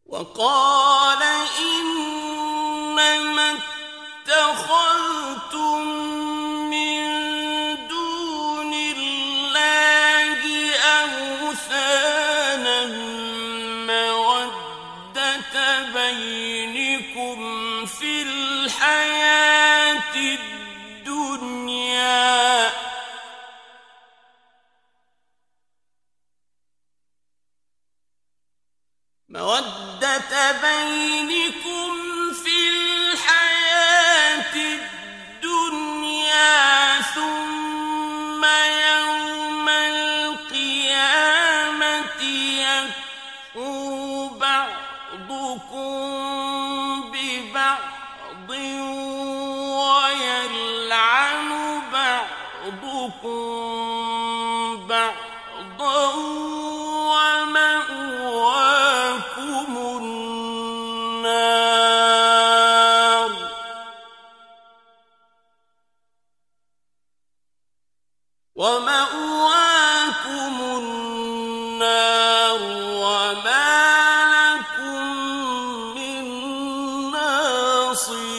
وقال إنما اتخذتم من دون الله أوثانا مودة بينكم في الحياة الدنيا ثم يوم القيامة يكفر بعضكم ببعض ويلعن بعضكم بعضا ومأواكم النار وما لكم من ناصرين